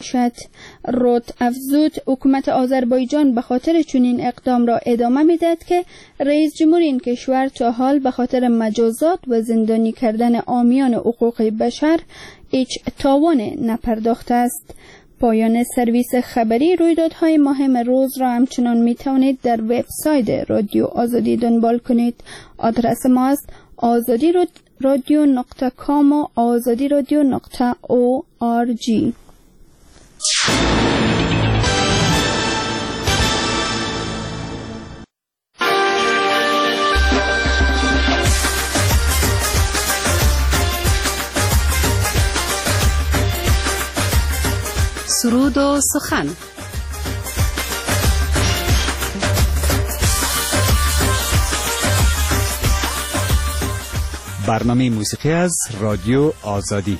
باشد. رود افزود حکومت آذربایجان به خاطر چنین اقدام را ادامه می‌دهد که رئیس جمهور این کشور تا حال به خاطر مجازات و زندانی کردن حامیان حقوق بشر هیچ تاوان نپرداخته است. پایان سرویس خبری. رویدادهای مهم روز را همچنان می توانید در وبسایت رادیو آزادی دنبال کنید. آدرس ما است azadi.radio.com و azadi.radio.org. سرود و سخن. برنامه موسیقی از رادیو آزادی.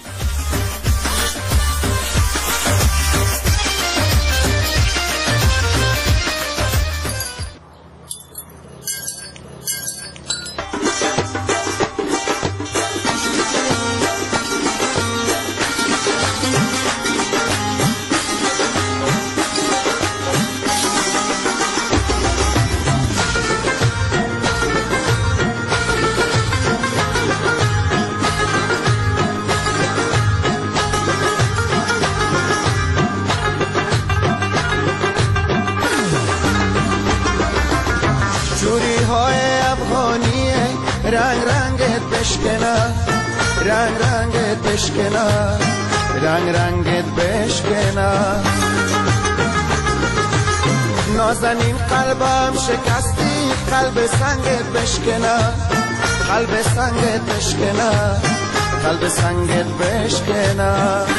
رنگ رنگت بشکنه نازنین قلبم شکستی قلب سنگت بشکنه قلب سنگت بشکنه قلب سنگت بشکنه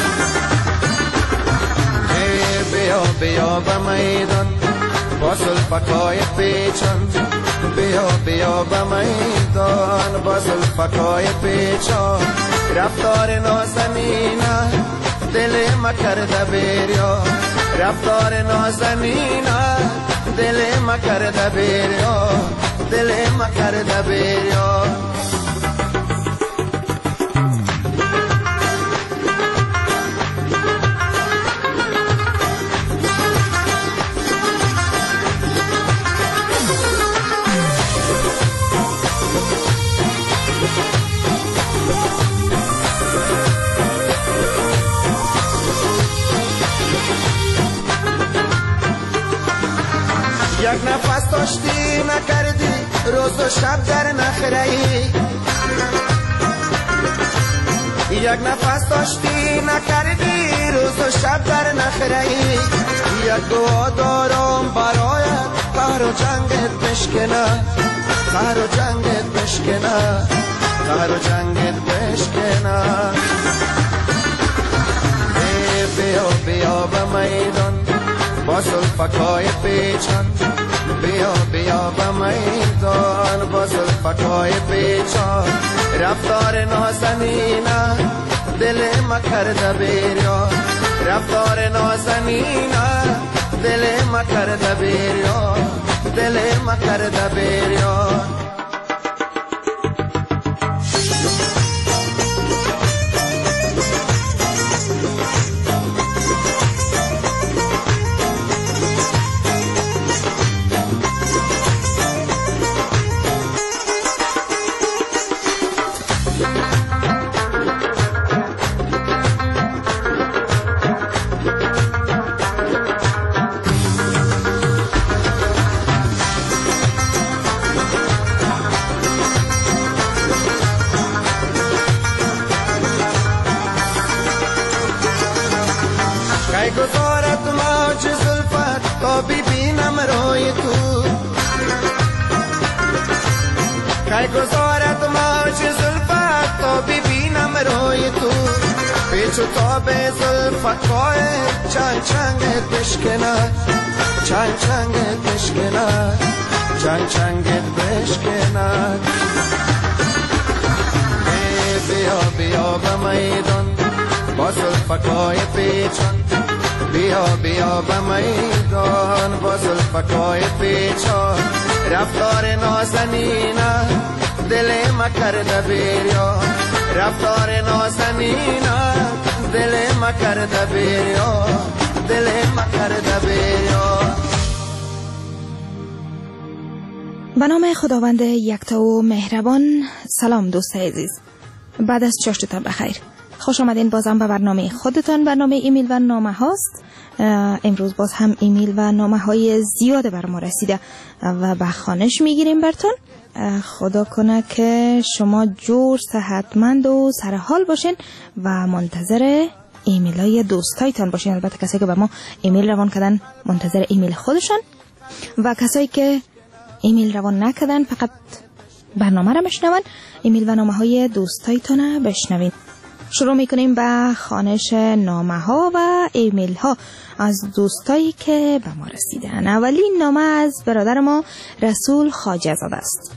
بیا بیا به میدان با زلفکای پیچان بیا بیا به میدان با زلفکای پیچان رفتار نازنینه دل ما کرده بریا رفتار نازنینه دل ما کرده بریا دل ما کرده بریا یک نفس داشتی نکردی روز و شب در نخرهی یک نفس داشتی نکردی روز و شب در نخرهی یک دعا دارم برایت قهر و جنگت بشکنه قهر و جنگت بشکنه قهر و جنگت بشکنه بیا بیا به میدان با زلفکای پیچان بیا بیا به میدان با زلفکای پیچان رفتار نازنینه دل ما کرده بریا رفتار نازنینه دل ما کرده بریا دل ما کرده بریا گذارت موج زلفت تا ببینم روی تو کی گذارت موج زلفت تا ببینم روی تو پیچ و تاب زلفکای چنگ چنگت بشکند چنگ چنگت بشکند چنگ چنگت بشکند بیا بیا به میدان با زلفکای پیچان بیا بیا به میدان با زلفکای پیچان رفتار نازنینه دل ما کرده بریا رفتار نازنینه دل ما کرده بریا به نام خداوند یکتا و مهربان. سلام دوست عزیز، بعد از چاشتتان بخیر. خوش آمدین بازم به برنامه خودتان. برنامه ایمیل و نامه هاست. امروز باز هم ایمیل و نامه های زیاد بر ما رسیده و به خوانش میگیریم برتون. خدا کنه که شما جور، صحتمند و سرحال باشین و منتظر ایمیل های دوستایتان باشین. البته کسایی که به ما ایمیل روان کردن منتظر ایمیل خودشان و کسایی که ایمیل روان نکردن فقط برنامه را بشنون، ایمیل و نامه های دوستایتان بشنوین. شروع میکنیم به خوانش نامه ها و ایمیل ها از دوستایی که به ما رسیدن. اولین نامه از برادر ما رسول خواجه زاده است.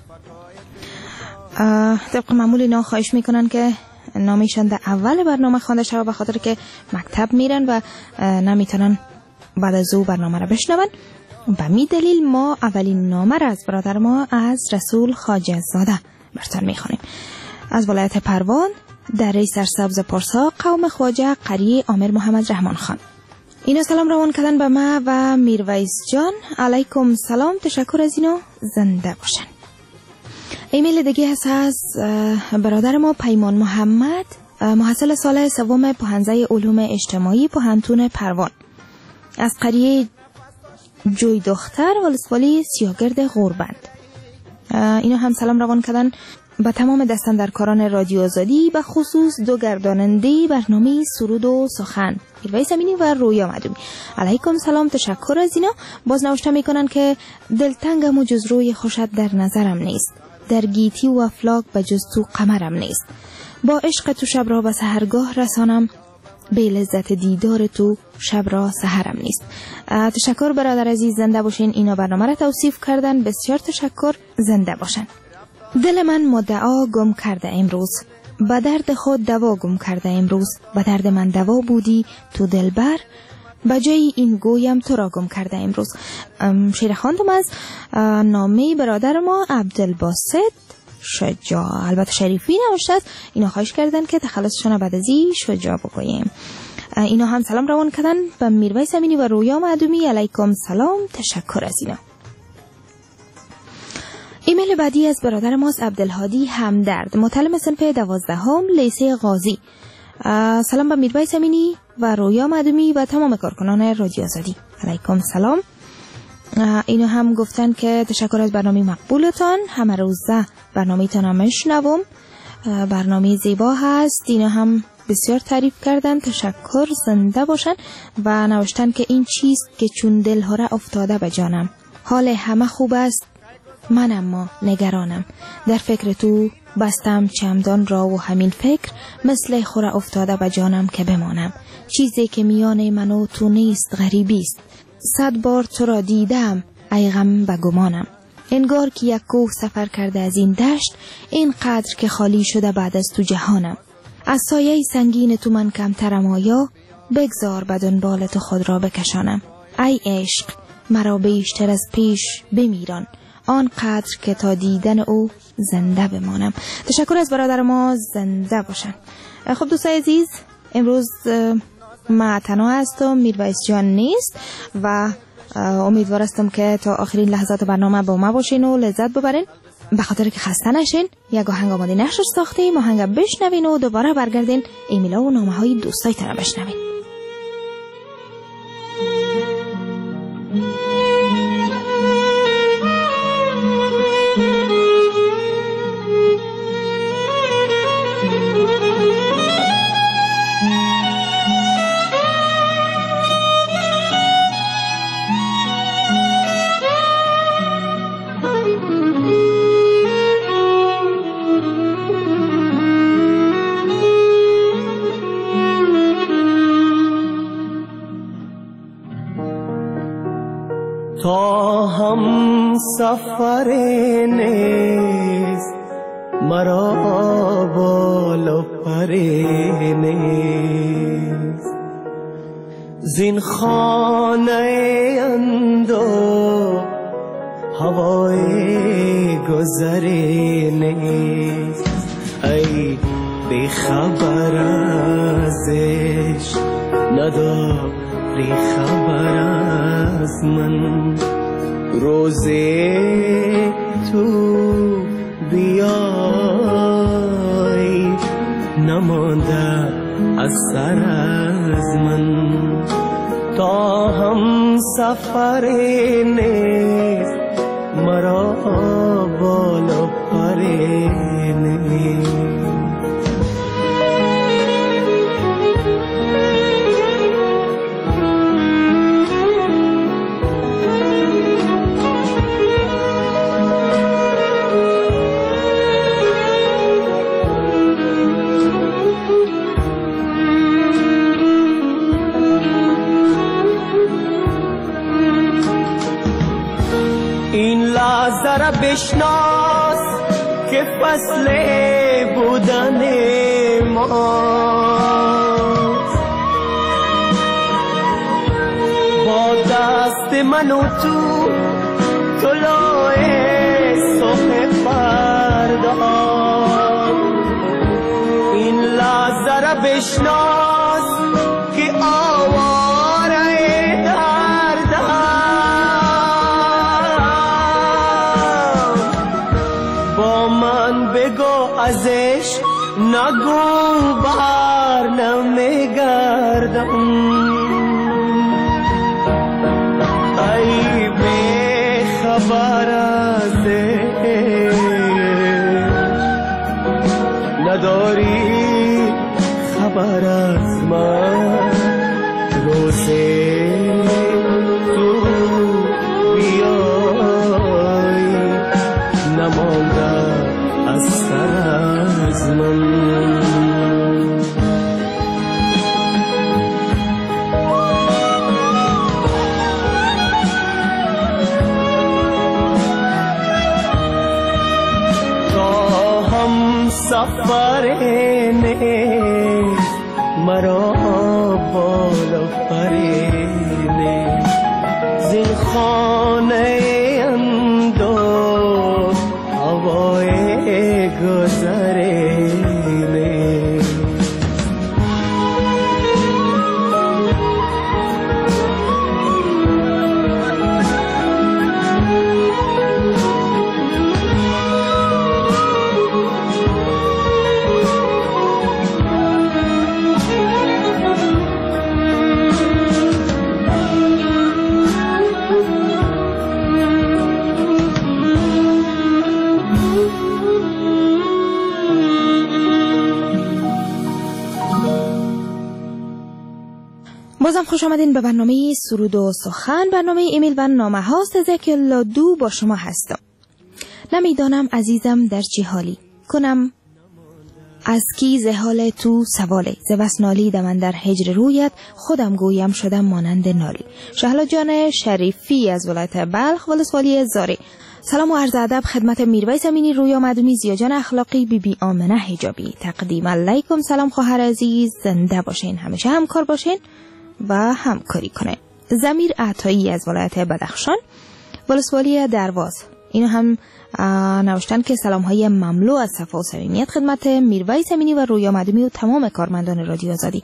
طبق معمول اینا خواهش میکنن که نامشان در اول برنامه خوانده شود به خاطر که مکتب میرن و نمیتونن بعد از او برنامه را بشنون. به می دلیل ما اولین نامه را از برادر ما از رسول خواجه زاده برتان میخوانیم. از ولایت پروان، دره سرسبز پارسا، قوم خواجه، قریه عامر محمد رحمان خان. اینا سلام روان کردن به ما و میرویس جان. علیکم سلام، تشکر از اینا، زنده باشن. ایمیل دیگه هست از برادر ما پیمان محمد، محصل سال سوم پوهنځی علوم اجتماعی پوهنتون پروان، از قریه جوی دختر، ولسوالی سیاگرد غوربند. اینا هم سلام روان کردن به تمام دستاندرکاران رادیو آزادی، به خصوص دو گرداننده برنامه سرود و سخن، میرویس امینی و رویا مدومی. علیکم سلام، تشکر از اینا. باز نوشته میکنن که دلتنگم و جز روی خوشت در نظرم نیست، در گیتی و افلاک به جز تو قمرم نیست، با عشق تو شب را به سحرگاه رسانم، به لذت دیدار تو شب را سحرم نیست. تشکر برادر عزیز، زنده باشین. اینا برنامه را توصیف کردن، بسیار تشکر، زنده باشن. دل من مدعا گم کرده امروز، به درد خود دوا گم کرده امروز، به درد من دوا بودی تو دلبر، به جای این گویم تو را گم کرده امروز. شعر خواندم از نامه برادر ما عبدالباسط شجاع، البته شریفی نوشته است. اینا خواهش کردن که تخلصشون بعد از این شجاع بگوییم. اینا هم سلام روان کردن به میرویس امینی و رویا مدومی. علیکم سلام، تشکر از اینا. ایمیل بعدی از برادر ماست عبدالهادی همدرد، متعلم صنف 12 لیسه قاضی. سلام به میرویس امینی و رویا مدومی و تمام کارکنان رادیو آزادی. علیکم سلام. اینو هم گفتن که تشکر از برنامه مقبولتان، همه روزه برنامه‌تان هم میشنوم، برنامه زیبا هست. اینو هم بسیار تعریف کردن، تشکر، زنده باشن. و نوشتن که این چیست که چون دلها را افتاده به جانم، حال همه خوب است من اما نگرانم، در فکر تو بستم چمدان را و همین فکر مثل خوره افتاده به جانم که بمانم، چیزی که میان من و تو نیست غریبی است، 100 بار تو را دیدم ای غم به گمانم، انگار که یک کوه سفر کرده از این دشت، این قدر که خالی شده بعد از تو جهانم، از سایه سنگین تو من کمترم آیا، بگذار به دنبال تو خود را بکشانم، ای عشق مرا بیشتر از پیش بمیران، آن قدر که تا دیدن او زنده بمانم. تشکر از برادر ما، زنده باشن. خب دوستای عزیز، امروز ما تنها هستم، میرویس جان نیست و امیدوار هستم که تا آخرین لحظات برنامه با ما باشین و لذت ببرین. به خاطر که خسته نشین، یک آهنگ آماده نشر ساختیم، آهنگ بشنوین و دوباره برگردین ایمیلا و نامه های دوستایتون رو بشنوین. تا هم سفر نیست مرا بال و پر نیست، زین خانه اندو هوای گذری نیست، ای بی خبر ازش نداری خبر از من، روزه تو بیای نمانده از سر از من تا هم سفر نیست مرا بالا پر نیست. این لحظه را بشناس که فصل بودن ما با دست من و تو طلوع صبح فردا. این لحظه را بشناس که آواره بگو ازش نگو بر نمیگردم. ای بی خبر ازش نداری خبر از من. روزه تو بیای نمانده از سر از من. تا هم سفر نیست مرا بالا پر نیست. زین خانه انداز هوای گذرینه. بازم خوش آمدین به برنامه سرود و سخن، برنامه ایمیل و نامه هاست. زکل دو با شما هستم. نمیدانم عزیزم در چه حالی کنم از کی ز حال تو سواله. ز بس نالیدم من در هجر رویت خودم گویم شدم مانند نالی. شهلا جان شریفی از ولایت بلخ ولسوالی زاری. سلام و عرض ادب خدمت میرویس امینی، رویا مدومی، زیا جان اخلاقی، بی بی آمنه حجابی. تقدیم علیکم سلام خواهر عزیز، زنده باشین، همیشه همکار باشین و همکاری کنه. ضمیر عطایی از ولایت بدخشان ولسوالی درواز. اینو هم نوشتن که سلام های مملو از صفا و صمیمیت خدمت میرویس امینی و رویا مدومی و تمام کارمندان رادیو آزادی.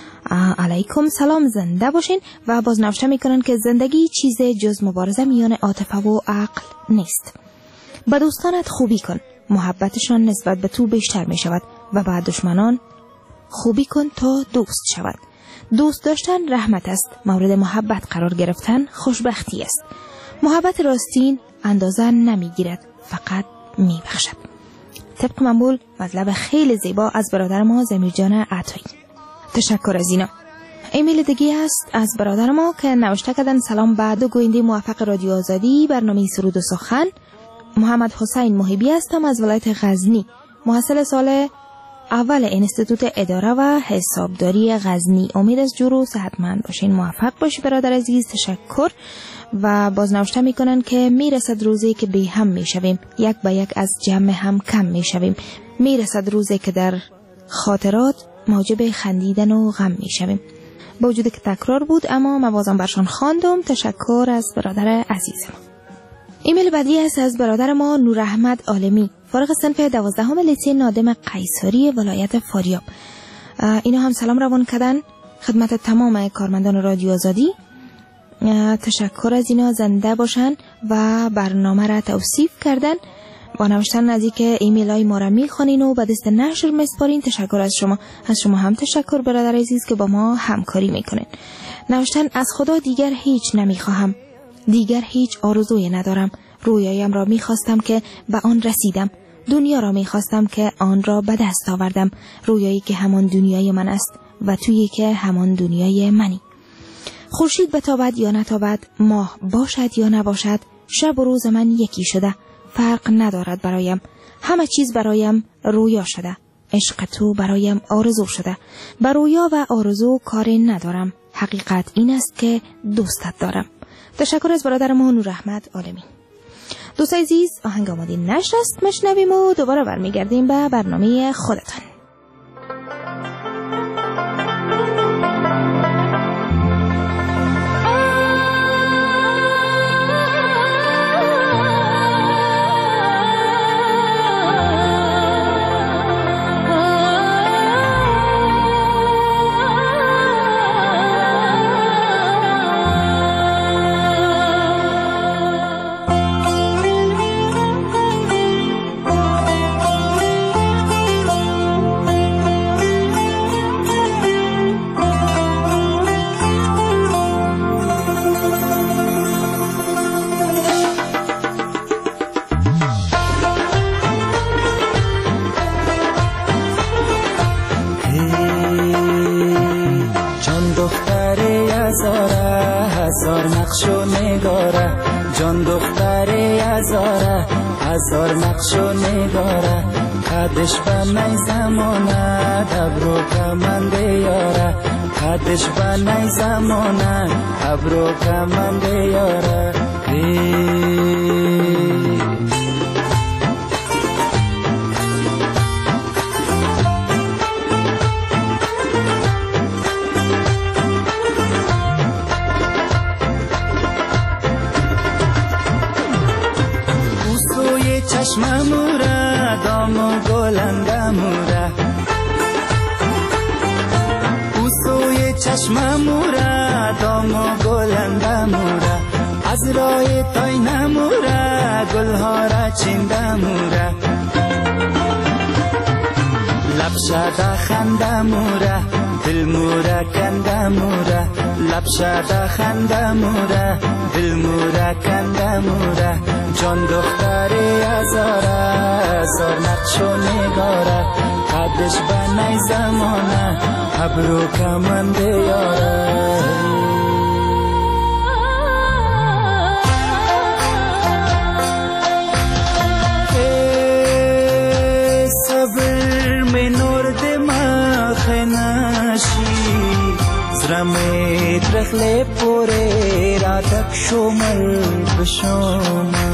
علیکم سلام، زنده باشین. و باز نوشته میکنن که زندگی چیز جز مبارزه میان عاطفه و عقل نیست. با دوستانت خوبی کن، محبتشان نسبت به تو بیشتر می شود و با دشمنان خوبی کن تا دوست شود. دوست داشتن رحمت است، مورد محبت قرار گرفتن خوشبختی است. محبت راستین اندازه نمیگیرد، فقط میبخشد. طبق معمول مطلب خیلی زیبا از برادر ما ضمیر جان عطایی. تشکر از اینا. ایمیل دیگه است از برادر ما که نوشته کردن سلام به دو گوینده موفق رادیو آزادی، برنامه سرود و سخن. محمد حسین محبی هستم از ولایت غزنی، محصل سال اول انستیتوت اداره و حسابداری غزنی. امید از جور و صحتمند باشین، موفق باشی برادر عزیز. تشکر. و باز نوشته میکنن که میرسد روزی که بی هم میشویم، یک به یک از جمع هم کم میشویم. میرسد روزی که در خاطرات موجب خندیدن و غم میشویم. با وجود که تکرار بود اما من بازم برشان خواندم. تشکر از برادر عزیزم. ایمیل بعدی است از برادر ما نور احمد عالمی، فارغ صنف 12 لیسه نادم قیصری ولایت فاریاب. اینا هم سلام روان کردن خدمت تمام کارمندان رادیو آزادی. تشکر از اینا، زنده باشن و برنامه را توصیف کردن. با نوشتن از اینکه ایمیل های ما را میخوانین و به دست نشر میسپارین. تشکر از شما هم تشکر برادر عزیز که با ما همکاری میکنین. نوشتن از خدا دیگر هیچ نمیخواهم، دیگر هیچ آرزوی ندارم. رویایم را میخواستم که به آن رسیدم، دنیا را میخواستم که آن را به دست آوردم. رویایی که همان دنیای من است و تویی که همان دنیای منی. خورشید بتابد یا نتابد، ماه باشد یا نباشد، شب و روز من یکی شده. فرق ندارد برایم، همه چیز برایم رویا شده. عشق تو برایم آرزو شده. بر رویا و آرزو کاری ندارم. حقیقت این است که دوستت دارم. تشکر از برادر ما نور احمد عالمی. دوستای عزیز، آهنگ آماده نشر است، میشنویم و دوباره برمیگردیم به برنامه خودتان. جان دختر هزاره، هزار نقش و نگاره، قدش به نی زمانه، ابرو کمند یاره، قدش به نی زمانه، ابرو کمند یاره. چشم موره، دام و گلنگ موره، او سوی چشم موره، دام و گلنگ موره، از رای تای نموره، گلها را چینده موره، لب شده خنده موره، دل موره کنده موره، لب شده خنده موره، دل موره کنده موره. جان دختری هزاره، هزار نقش و نگاره، قدش به نی زمانه، ابرو کمند یاره. ای صبر می نور دماغ نشی، زرمی ترخل پوری را تک شمل بشوما،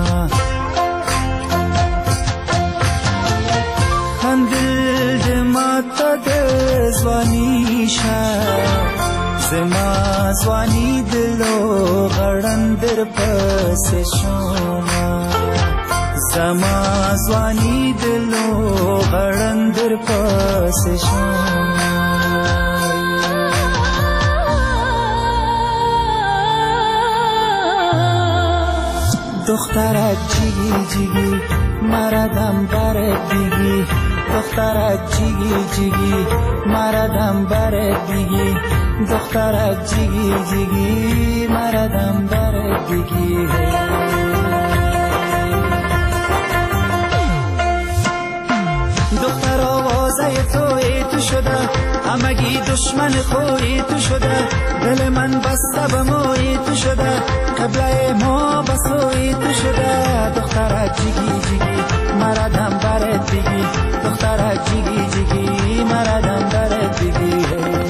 خندل دما تا دزوانی شد، زما زوانی دلو غرن در پس شما، زما زوانی دلو غرن در پس شما. دخترک جیگی جیگی مردم برد دیگی، دخترک جیگی جیگی مردم برد دیگی، دخترک جیگی جیگی مردم برد دیگی. دختر آوازه توی تو شده، همگی دشمن خوی تو شده، دل من بسته به موی تو شده، قبله ما بسوی تو شده. دخترک جیگی جیگی مردم برد دیگی، دخترک جیگی جیگی مردم برد دیگی.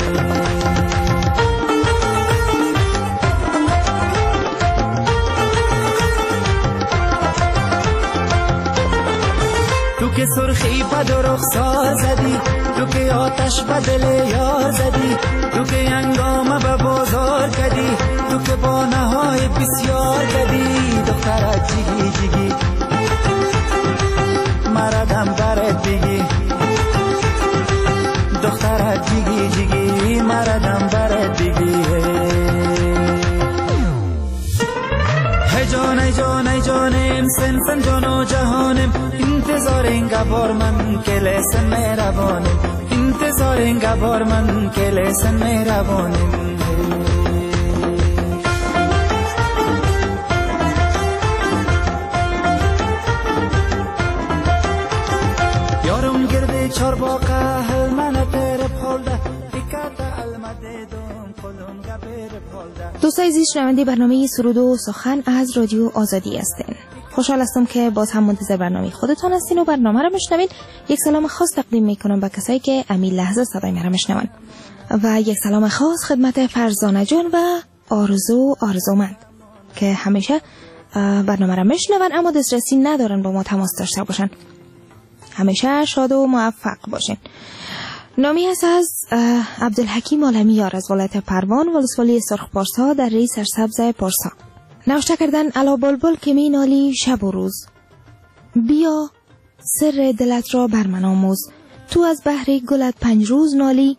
تو که سرخی بد و رخسار زدی، تو که آتش به دل یار زدی، تو که هنگامه به بازار کدی، تو که با نهای بسیار کدی. دخترک جیگی جیگی مردم برد دیگی، دخترک جیگی جیگی مردم برد دیگی. هجانه جانم سنفن جان و جهانم انتظار این گبار من که لسن مهربانم انتظار این گبار من که لسن مهربانم یارم گرده چار باقه هل من پر پالده دیکت المده دوم کلون گبر پالده. دوستای عزیز شنونده برنامه سرود و سخن از رادیو آزادی هستین. خوشحال هستم که باز هم منتظر برنامه خودتان هستین و برنامه را میشنوین. یک سلام خاص تقدیم میکنم به کسایی که امی لحظه صدای مرا میشنون و یک سلام خاص خدمت فرزانه جان و آرزومند که همیشه برنامه را میشنون اما دسترسی ندارن با ما تماس داشته باشن. همیشه شاد و موفق باشین. نامی هست از عبدالحکیم عالمیار از ولایت پروان ولسوالی سرخ پارسا در ری سرسبز پارسا. نوشته کردن الا بلبل که می نالی شب و روز، بیا سر دلت را بر من آموز، تو از بحر گلت 5 روز نالی،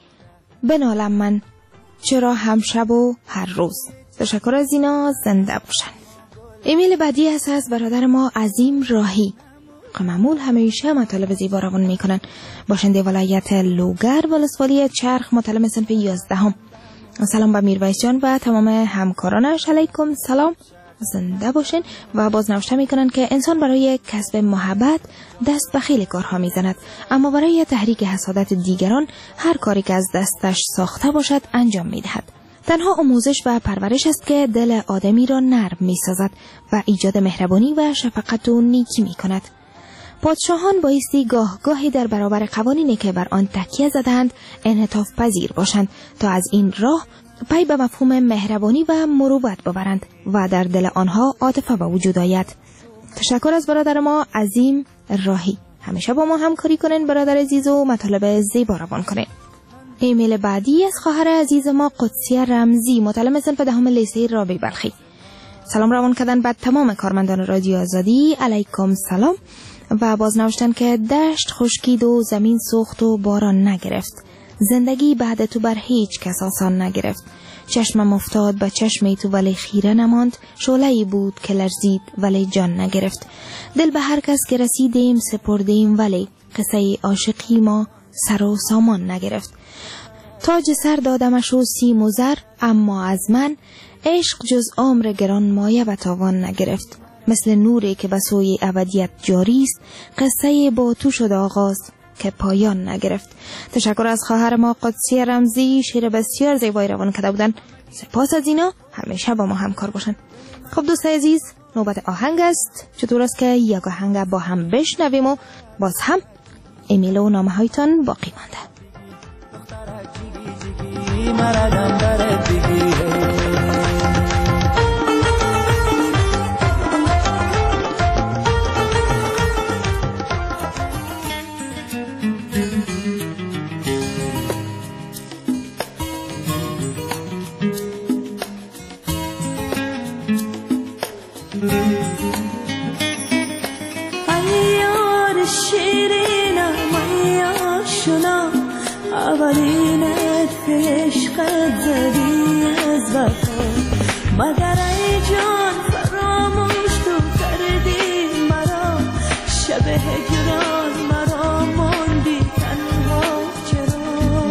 بنالم من چرا هم شب و هر روز. تشکر از اینا، زنده باشن. ایمیل بعدی هست از برادر ما عظیم راهی که معمول همیشه مطالب زیبا روان میکنن. باشنده ولایت لوگر ولسوالی چرخ مطالب صنف 11. سلام به میرویس جان و تمام همکارانش. علیکم سلام، زنده باشین. و باز نوشته میکنن که انسان برای کسب محبت دست به خیلی کارها میزند، اما برای تحریک حسادت دیگران هر کاری که از دستش ساخته باشد انجام میدهد. تنها آموزش و پرورش است که دل آدمی را نرم میسازد و ایجاد مهربانی و شفقت و نیکی میکند. پادشاهان بایستی گاه گاهی در برابر قوانینی که بر آن تکیه زدند انعطاف پذیر باشند تا از این راه پی به مفهوم مهربانی و مروت ببرند و در دل آنها عاطفه به وجود آید. تشکر از برادر ما عظیم راهی. همیشه با ما همکاری کنین برادر عزیز و مطالب زیبا روان کنین. ایمیل بعدی از خواهر عزیز ما قدسیه رمزی متعلم صنف 10 لیسه رابعه بلخی. سلام روان کردن بعد تمام کارمندان رادیو آزادی. علیکم سلام. و باز نوشتن که دشت خشکید و زمین سوخت و باران نگرفت، زندگی بعد تو بر هیچ کس آسان نگرفت، چشمم افتاد به چشم تو ولی خیره نماند، شعله‌ای بود که لرزید ولی جان نگرفت، دل به هر کس که رسیدیم سپردیم ولی قصه عاشقی ما سر و سامان نگرفت، تاج سر دادمش و سیم و زر اما از من عشق جز عمر گران مایه و تاوان نگرفت، مثل نوری که به سوی ابدیت جاری است قصه با تو شد آغاز که پایان نگرفت. تشکر از خواهر ما قدسی رمزی، شعر بسیار زیبایی روان کرده بودن. سپاس از اینا، همیشه با ما همکار باشن. خب دوستای عزیز، نوبت آهنگ است. چطور است که یک آهنگ با هم بشنویم و باز هم ایمیل و نامه هایتان باقی مانده. اولینت که عشقت زدی از وفا، مگر ای جان فراموش تو کردی مرا، شب هجران مرا ماندی تنها چرا؟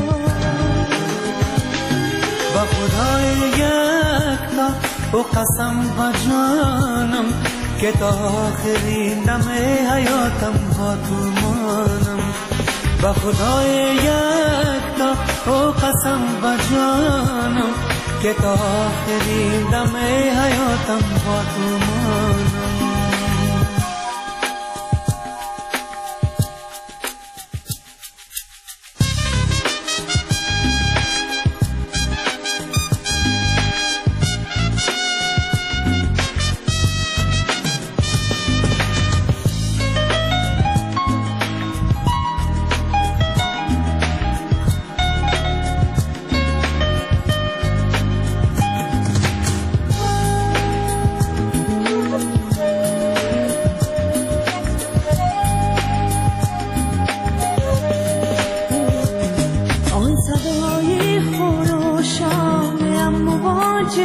با خدای یک لا و قسم با جانم که تا آخرین دم حیاتم با تو مانم، با خدای یک تا و قسم با جانم که تا آخرین دم حیاتم با تو مانم.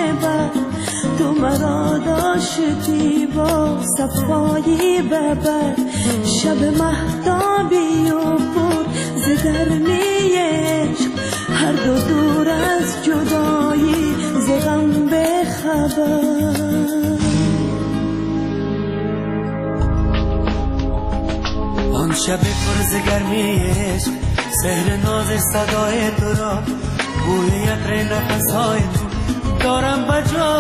بر تو مرا داشتی با صفایی ببر شب مهتابی و پر ز گرمی عشق هر دو دور از جدایی ز غم بخبر آن شب پر ز گرمی عشق سحر ناز صدای تو را بوی عطر نفس‌های تو دارم بجا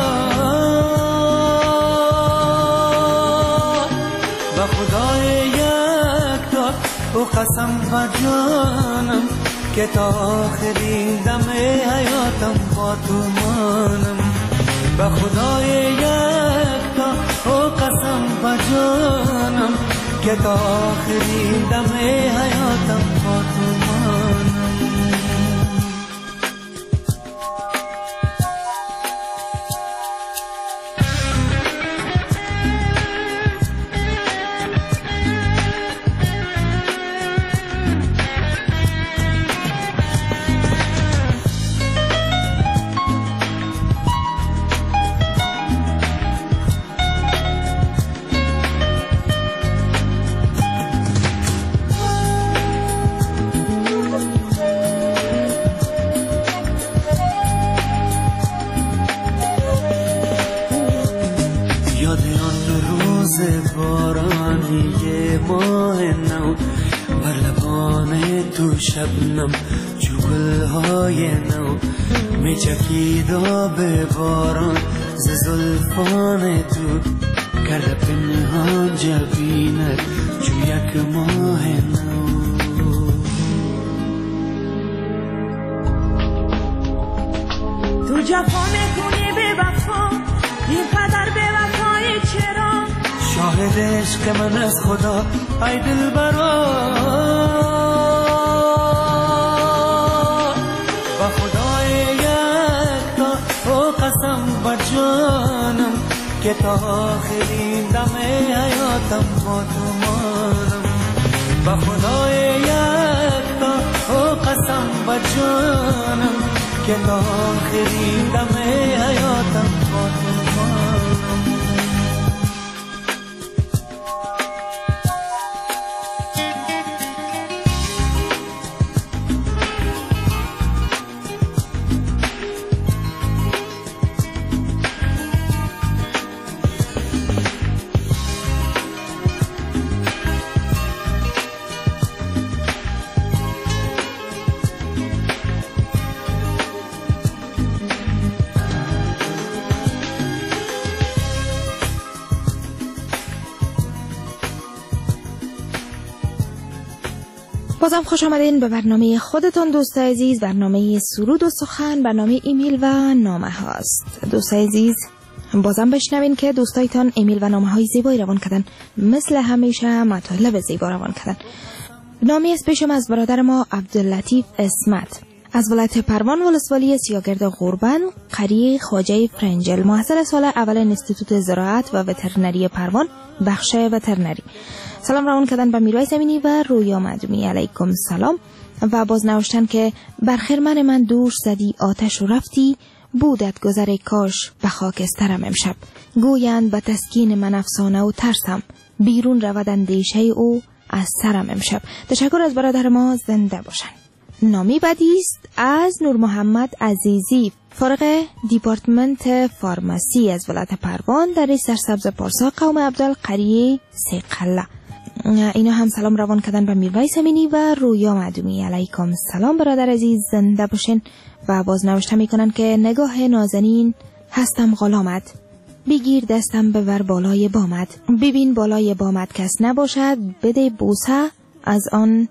و خدای یکتا و قسم و جانم که تا آخرین دم حیاتم با تو مانم و خدای یکتا و قسم و جانم که تا آخرین دم حیاتم با تو مانم شبنم جو گلهای نو می چکید آب باران ز زلفان تو کرده پنهان جبینت جو یک ماه نو تو جفا میکنی به وفا اینقدر به وفای چرا شاهد عشق من از خدا ای دلبرا جانم که تا آخرین دم حیاتم با تو مانم و خدای یکتا و قسم و جانم که تا آخرین دم حیاتم با تو مانم بازم خوش آمدین به برنامه خودتان دوستای عزیز، برنامه سرود و سخن، برنامه ایمیل و نامه هاست. دوستای عزیز بازم بشنوین که دوستایتان ایمیل و نامه های زیبایی روان کردن، مثل همیشه مطالب زیبا روان کردن. نامی از پیشم از برادر ما عبداللطیف اسمت از ولایت پروان ولسوالی سیاگرد غربن قریه خواجه فرنجل، محصل سال اول انستیتوت زراعت و وترنری پروان بخش وترنری. سلام روان کردن به میرویس امینی و رویا مدومی. علیکم سلام. و باز نوشتن که بر خرمن من دور زدی آتش و رفتی، بودت گذر کاش به خاکسترم امشب. گویند به تسکین من افسانه و ترسم، بیرون رود اندیشه او از سرم امشب. تشکر از برادر ما، زنده باشن. نامی بعدی است از نور محمد عزیزی، فارغ دیپارتمنت فارماسی از ولایت پروان در سرسبز پارسا، قوم عبدالقریه سیقله. اینا هم سلام روان کردن به میرویس امینی و رویا مدومی. علیکم سلام برادر عزیز، زنده باشین. و باز نوشته میکنن که نگاه نازنین هستم غلامت، بگیر دستم ببر بالای بامت، ببین بالای بامت کس نباشد، بده بوسه از آن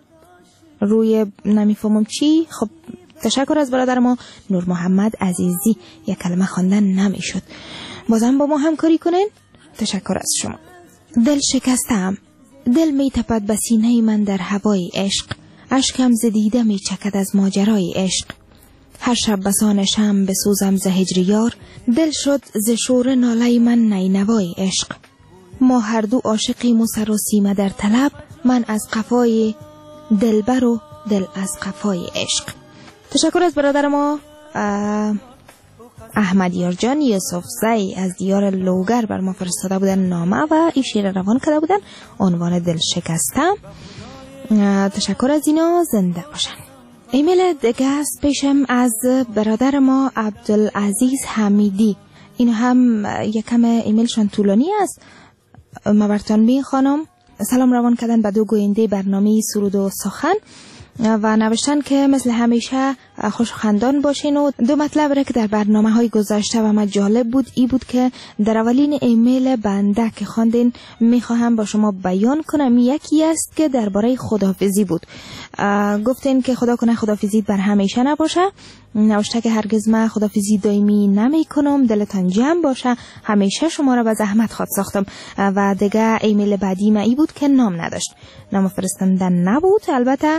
روی نمیفهمم چی. خب تشکر از برادر ما نور محمد عزیزی. یک کلمه خواندن نمیشد، بازم با ما همکاری کنین. تشکر از شما. دل شکستم، دل می تپد به سینه من در هوای عشق، اشکم ز دیده می چکد از ماجرای عشق. هر شب بسان شم بسوزم ز هجر یار، دل شد ز شور ناله من نینوای عشق. ما هر دو عاشقیم و سر و سیمه در طلب، من از قفای دلبر و دل از قفای عشق. تشکر از برادر ما احمدیار جان یوسف زی از دیار لوگر بر ما فرستاده بودن نامه و این شعر روان کرده بودن، عنوان دل شکستم. تشکر از اینا، زنده باشن. ایمیل دیگه است پیشم از برادر ما عبدالعزیز حمیدی. این هم یکم ایمیلشان طولانی است، ما برتان میخوانم. سلام روان کردن به دو گوینده برنامه سرود و سخن و نوشتن که مثل همیشه خوش خندان باشین و دو مطلب را که در برنامه های گذشته و ما جالب بود ای بود که در اولین ایمیل بنده که خواندین میخواهم با شما بیان کنم. یکی است که درباره خداحافظی بود. گفتین که خدا کنه خداحافظی بر همیشه نباشه، نوشته که هرگز من خداحافظی دائمی نمی کنم، دلتان جمع باشه، همیشه شما را به زحمت خواد ساختم. و دیگه ایمیل بعدی ما ای بود که نام نداشت، نام فرستندن نبود. البته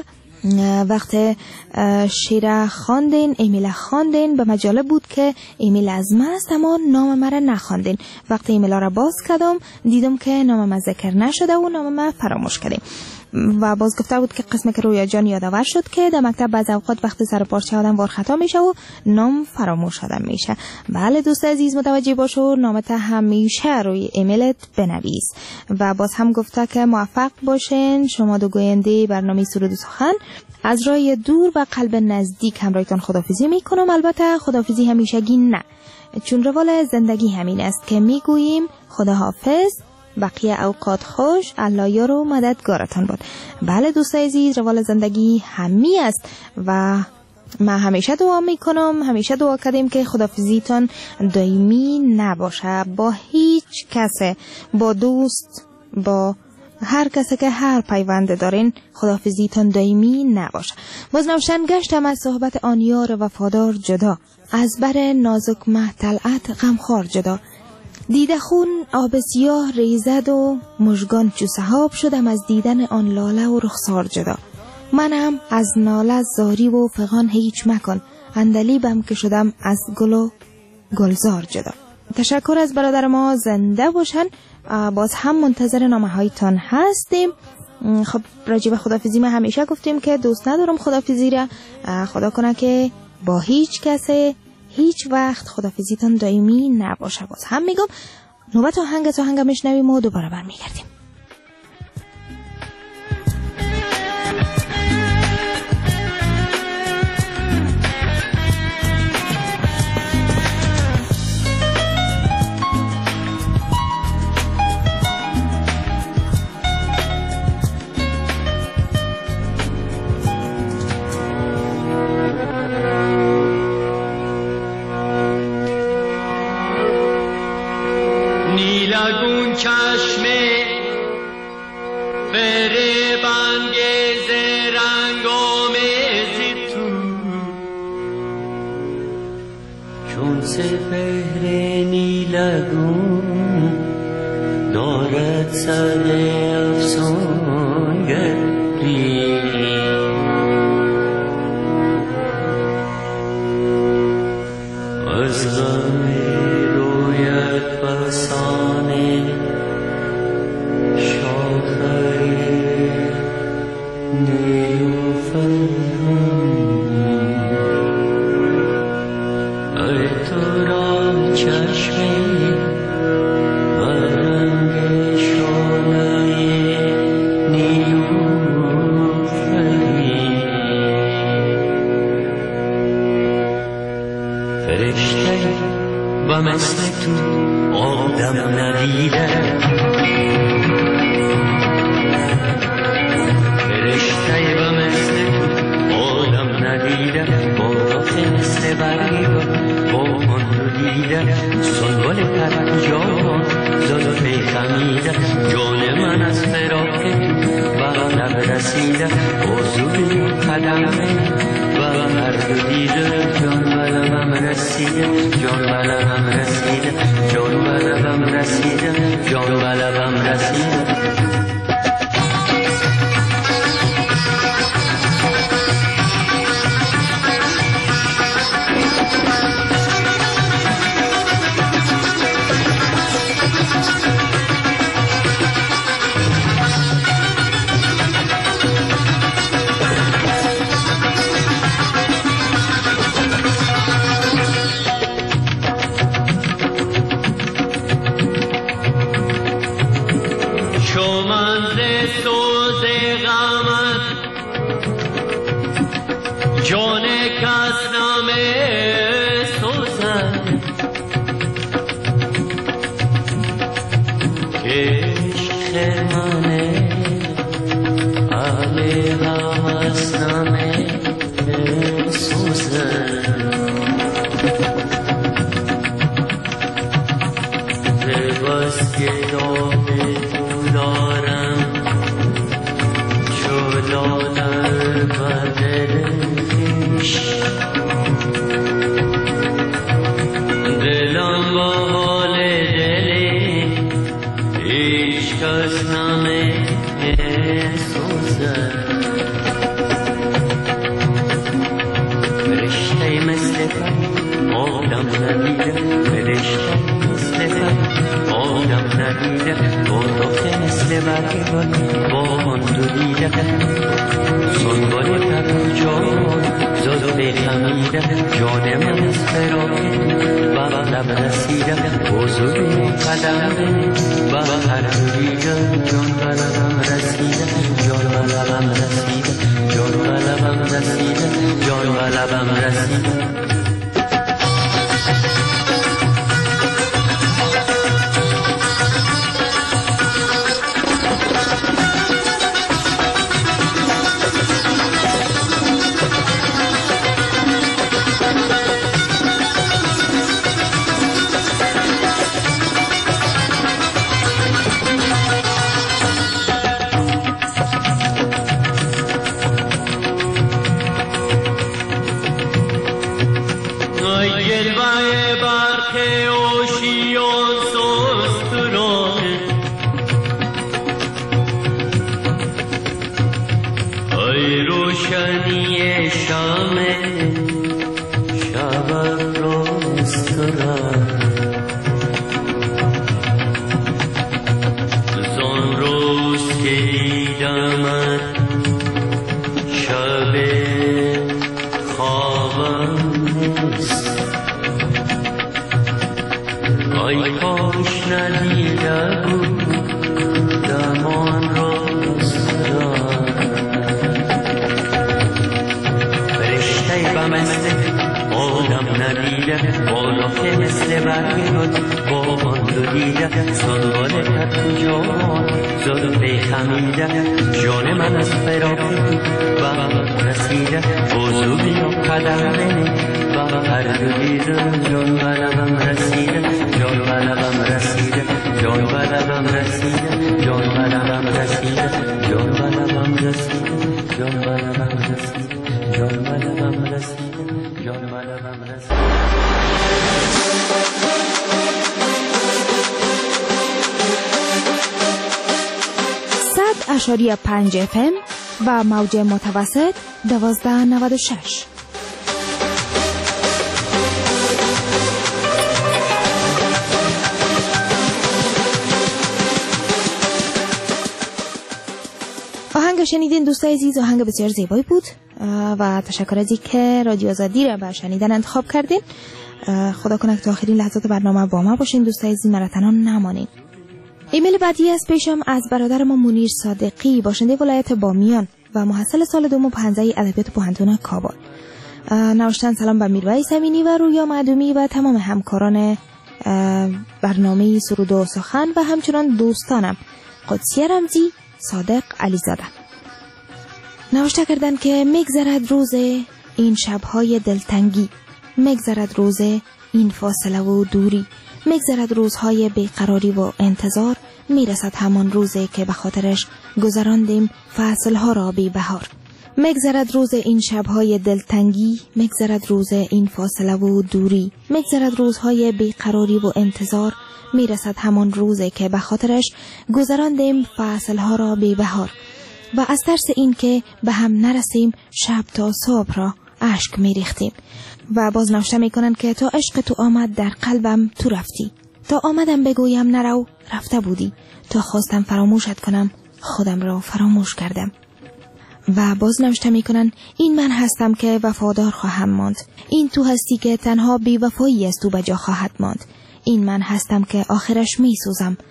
وقت شعر خواندین، ایمیل خواندین، به مجاله بود که ایمیل از ما است اما نام مرا نخواندین. وقت ایمیل را باز کردم دیدم که نام ما ذکر نشده و نام ما فراموش کردیم. و باز گفته بود که قسم که رویا جان یادآور شد که در مکتب بعض اوقات وقت سر پارچه آدم وار خطا میشه و نام فراموش آدم میشه. بله دوست عزیز متوجه باشو، نامت همیشه روی ایمیلت بنویس. و باز هم گفته که موفق باشین شما دو گوینده برنامه سرود و سخن. از راه دور و قلب نزدیک همراهتان خداحافظی میکنم. البته خداحافظی همیشگی نه، چون روال زندگی همین است که میگوییم خداحافظ، بقیه اوقات خوش، الله یار و مددگارتان باد. بله دوست عزیز، روال زندگی همی است و من همیشه دعا میکنم، همیشه دعا کردیم که خداحافظیتان دائمی نباشه با هیچ کس، با دوست، با هر کسی که هر پیوند دارین خداحافظیتان دائمی نباشه. باز نوشتن گشتم از صحبت آن یار وفادار جدا، از بر نازک مه طلعت غمخوار جدا. دیده خون آب سیاه ریزد و مژگان چو سحاب، شدم از دیدن آن لاله و رخسار جدا. منم از ناله زاری و فغان هیچ مکن، اندلیبم که شدم از گل و گلزار جدا. تشکر از برادر ما، زنده باشن. باز هم منتظر نامه هایتان هستیم. خب راجع به خداحافظی ما همیشه گفتیم که دوست ندارم خداحافظی را، خدا کنه که با هیچ کسی هیچ وقت خداحافظیتان دائمی نباشه. باز هم میگم نوبت آهنگ میشنویم و دوباره برمیگردیم. چشم فریبانگیز رنگ‌آمیز تو، چون سپهر نیلگون دارد سر افسانگری. از غم رویت فسانه و مثل تو آدم ندیده، فرشته و مثل تو آدم ندیده، با رخ مثل برگی با آن رو دیده، سنبال پرجان زلف خمیده، جان من از فراق و لب رسیده، بازوی قدمه و هر دو دیده، جان و لبم رسیده، جان و لبم رسیده، جان و لبم رسیده، جان و لبم رسیده. تو من ز سوز غمت جان کس نمی سوزد عشق منه علی غمت نمی سوزد بس که دام تو دارم جلالم بر دل خویش دلم با حال دلی هیچ کس نمی سوزد رشته مثل فن آدم ندیده رشته مثل فن آدم ندیده برداخته مثل برگ گل با من دویده سنبال پر جان زاد و بخمیده جان من از فراقی بغلم رسیده بزرگی قدم بغل دویده جان بلبم رسیده جان بلبم رسیده جان بلبم رسیده جان بلبم رسیده جان من از فراقی بغلم رسیده بزرگی قدم بغل دویده جان بلبم رسیده جان بلبم رسیده جان بلبم رسیده جان بلبم رسیده جان بلبم رسیده جان بلبم رسیده جان بلبم رسیده جان بلبم رسیده 100.5 FM و موج متوسط 1296. آهنگ شنیدین دوستای عزیز، آهنگ بسیار زیبایی بود و تشکر از اینکه رادیو آزادی را به شنیدن انتخاب کردین. خدا کنه که تا آخرین لحظات برنامه با ما باشین دوستای عزیز، مرا تنها نمانین. ایمیل بعدی از پیشم از برادر ما منیر صادقی، باشنده ولایت بامیان و محصل سال دوم په حوزه ادبیات پوهنتون کابل. نوشتن سلام به میرویس امینی و رویا معدومی و تمام همکاران برنامه سرود و سخن و همچنان دوستانم قدسی رمزی، صادق علیزاده. نوشته کردن که میگذرد روز این شبهای دلتنگی، میگذرد روز این فاصله و دوری، میگذرد روزهای بیقراری و انتظار، میرسد همان روزی که به خاطرش گذراندیم فصلها را بی بهار. میگذرد روز این شبهای دلتنگی، میگذرد روز این فاصله و دوری، میگذرد روزهای بیقراری و انتظار، میرسد همان روزی که به خاطرش گذراندیم فصلها را بی بهار. و از ترس این که به هم نرسیم شب تا صبح را اشک میریختیم. و باز نوشته میکنن که تا عشق تو آمد در قلبم تو رفتی، تا آمدم بگویم نرو رفته بودی، تا خواستم فراموشت کنم خودم را فراموش کردم. و باز نوشته میکنن این من هستم که وفادار خواهم ماند، این تو هستی که تنها بی وفایی از تو بجا خواهد ماند، این من هستم که آخرش میسوزم،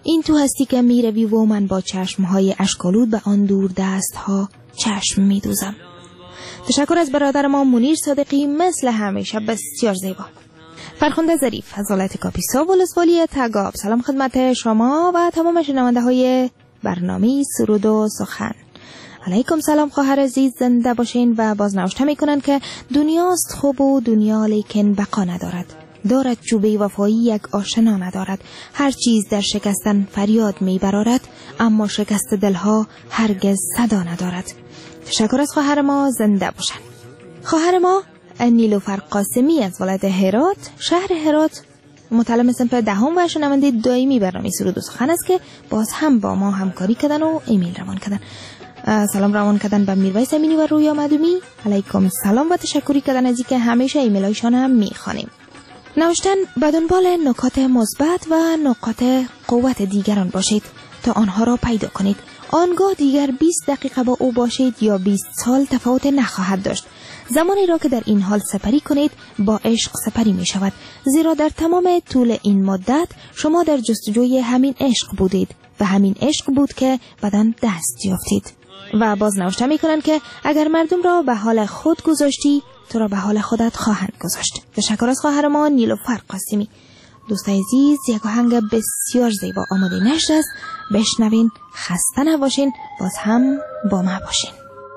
این تو هستی که می روی و من با چشمهای اشکالود به آن دور دست ها چشم می دوزم. تشکر از برادر ما منیر صادقی، مثل همیشه بسیار زیبا. فرخنده ظریف از ولایت کاپیسا ولسوالی تگاب. سلام خدمت شما و تمام شنونده های برنامه سرود و سخن. علیکم سلام خواهر عزیز، زنده باشین. و بازنوشته میکنن که دنیاست خوب و دنیا لیکن بقا ندارد، دارد چوبه وفایی یک آشنا ندارد، هر چیز در شکستن فریاد میبرارد، اما شکست دلها هرگز صدا ندارد. تشکر از خواهر ما، زنده باشن. خواهر ما نیلوفر قاسمی از ولایت هرات، شهر هرات، متعلم صنف دهم و شنونده دائمی برنامه سرود و سخن است که باز هم با ما همکاری کردن و ایمیل روان کردن. سلام روان کردن به میرویس امینی و رویا مدومی. علیکم سلام و تشکری کردن از اینکه همیشه ایمیل هایشان هم میخوانیم. نوشتن به دنبال نکات مثبت و نقاط قوت دیگران باشید تا آنها را پیدا کنید. آنگاه دیگر 20 دقیقه با او باشید یا 20 سال تفاوت نخواهد داشت. زمانی را که در این حال سپری کنید با عشق سپری می شود، زیرا در تمام طول این مدت شما در جستجوی همین عشق بودید و همین عشق بود که بعداً دست یافتید. و باز نوشته می کنند که اگر مردم را به حال خود گذاشتی، تو را به حال خودت خواهند گذاشت. تشکر از خواهر ما نیلوفر قاسمی. دوستای عزیز، یک آهنگ بسیار زیبا آماده نشد است، بشنوین. خسته نباشین، باز هم با ما باشین.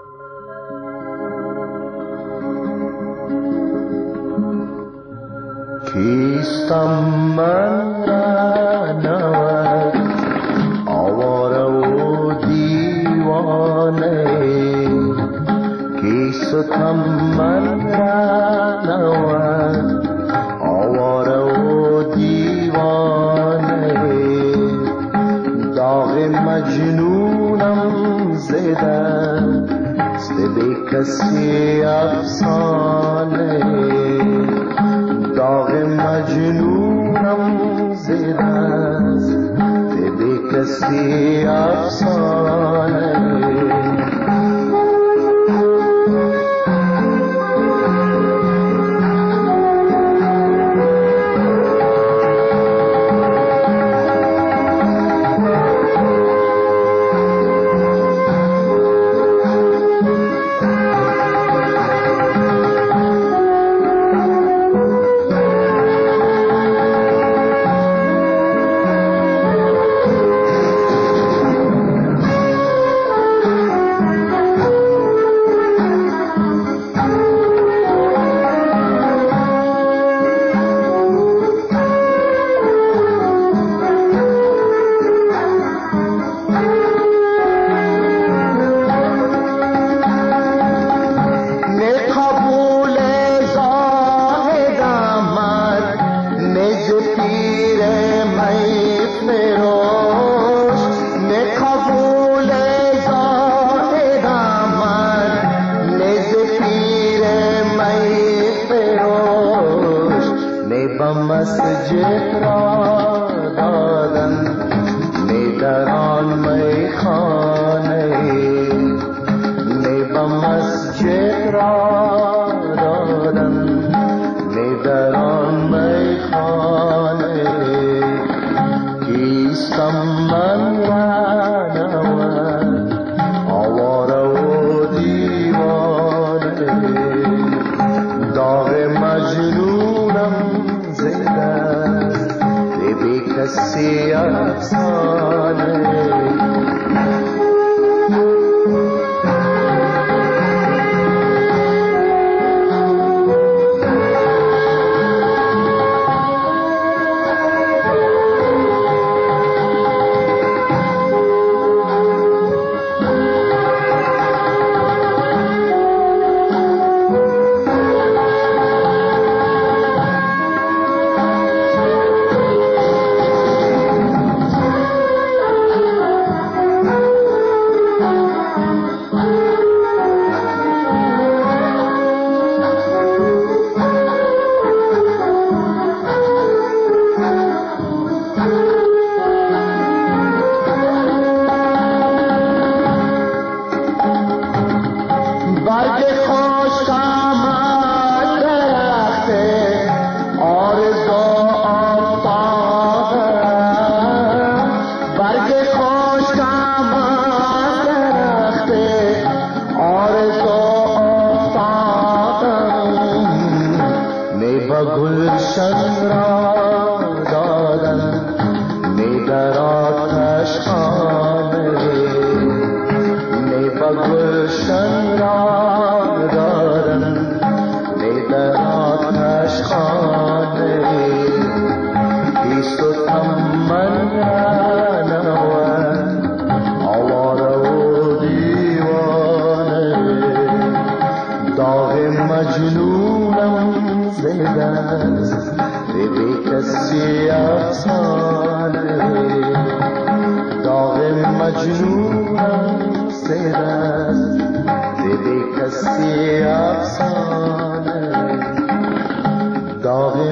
کیستم من رهنورد، آواره و دیوانه، کیستم من رهنورد، آواره و دیوانه، داغ مجنونم زده است بی کسی افسانه، داغ مجنونم زده است بی کسی افسانه. افسانه داغ مجنونم سیر است دل کسی افسانه داغ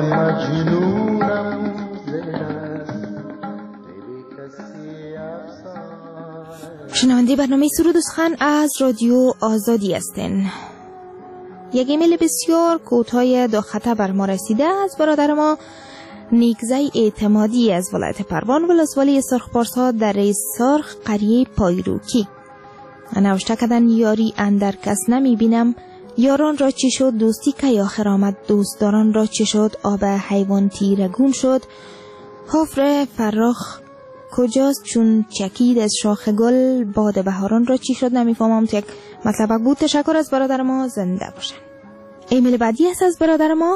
مجنونم سیر است دل کسی افسانه. شنونده برنامه سرود و سخن از رادیو آزادی هستین. یک ایمیل بسیار کوتاه دو خطه بر ما رسیده از برادر ما نیکزای اعتمادی از ولایت پروان ولسوالی سرخپارسا در رئیس سرخ قریه پایروکی. نوشته کردن یاری اندر کس نمی بینم، یاران را چی شد دوستی که آخر آمد، دوستداران را چی شد آب حیوان تیرگون شد، حفر فراخ کجاست چون چکید از شاخ گل، باد بهاران را چی شد. نمیفهمم یک مطلب بود. تشکر از برادر ما، زنده باشن. ایمیل بعدی است از برادر ما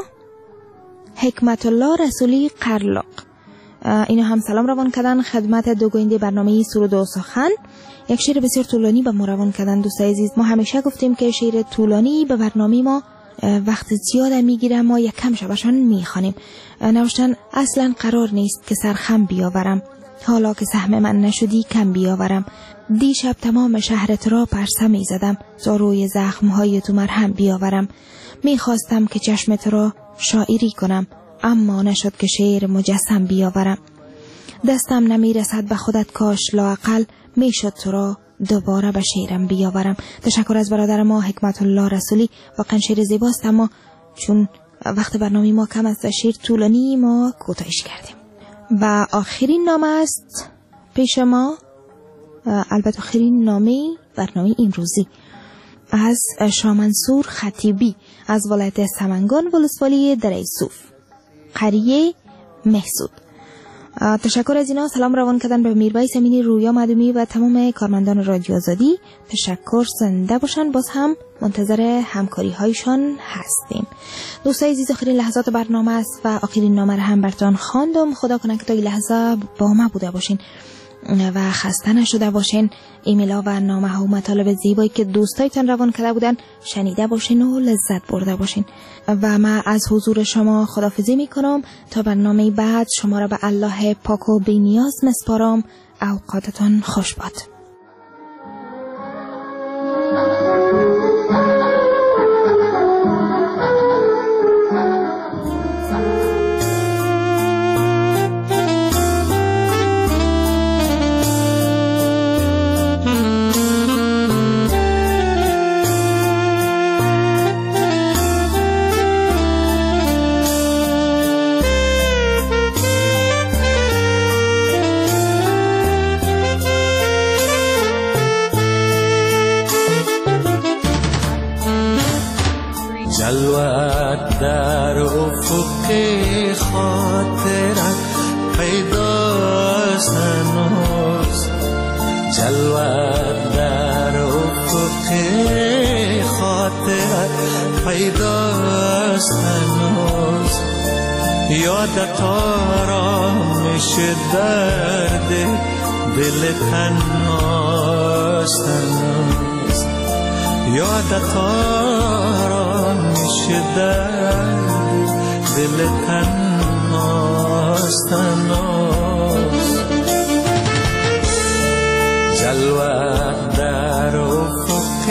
حکمت الله رسولی قرلاق. اینا هم سلام روان کردن خدمت دو گوینده برنامه سرود و سخن. یک شعر بسیار طولانی به ما روان کردن. دوستای عزیز، ما همیشه گفتیم که شعر طولانی به برنامه ما وقت زیاد میگیره، ما یک کم شبشان میخوانیم. نوشتن اصلا قرار نیست که سرخم بیاورم، حالا که سهم من نشدی کم بیاورم. دیشب تمام شهرت را پرسه می زدم، زاروی زخمهای تو مرهم بیاورم. میخواستم که چشمت را شاعری کنم، اما نشد که شعر مجسم بیاورم. دستم نمی رسد به خودت کاش لااقل میشد تو را دوباره به شعرم بیاورم. تشکر از برادر ما حکمت الله رسولی. واقعا شعر زیباست، اما چون وقت برنامه ما کم است شعر طولانی ما کوتاهش کردیم. و آخرین نامه است پیش ما، البته آخرین نامه برنامه امروزی از شامنصور خطیبی از ولایت سمنگان ولسوالی دره صوف قریه محسود. تشکر از اینا. سلام روان کردن به میربای امینی، رویا مدومی و تمام کارمندان رادیو آزادی. تشکر، زنده باشن. باز هم منتظر همکاری هایشان هستیم. دوستای عزیز، آخرین لحظات برنامه است و آخرین نامه را هم براتون خواندم. خدا کنه که تا این لحظه با ما بوده باشین و خسته نشده باشین. ایمیلا و نامه ها و مطالب زیبایی که دوستایتان روان کرده بودن شنیده باشین و لذت برده باشین. و من از حضور شما خداحافظی میکنم تا برنامه بعد. شما را به الله پاک و بی‌نیاز مسپارم. اوقاتتان خوش باد. جلوت در افق خاطرت پیداست هنوز، جلوت در افق خاطرت پیداست هنوز. یادت آرامش درد دل تنهاست هنوز، یادت آرامش درد دل تنهاست هنوز. جلوت در افق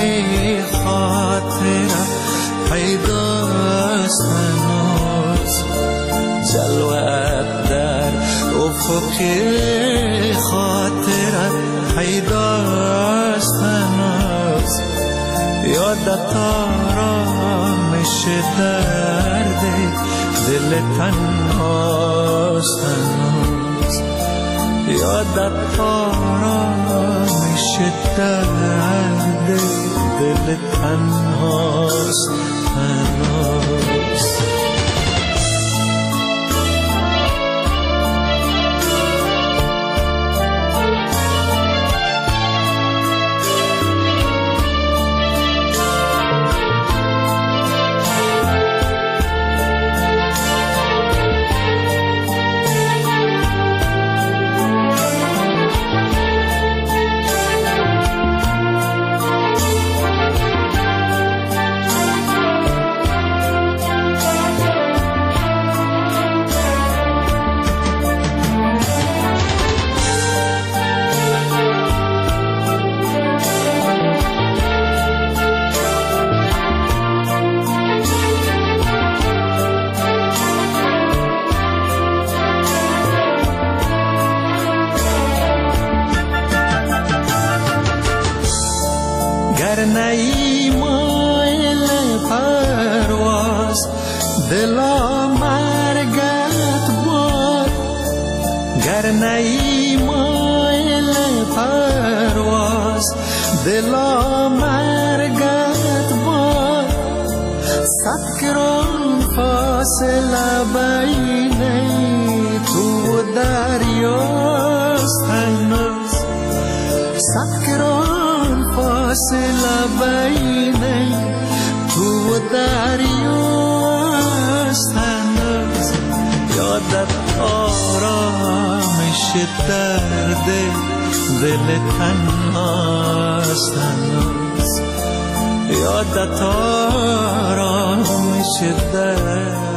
خاطرت پیداست هنوز، جلوت در افق خاطرت پیداست هنوز. یادت آرامش درد دل تنهاست هنوز، یادت آرامش درد دل تنهاست هنوز. گر نی مایل پرواز دلا مرگت باد صد گران فاصله بین تو و دریاست هنوز صد گران فاصله بین تو و دریاست هنوز یادت آرامش درد دل تنهاست هنوز یادت آرامش درد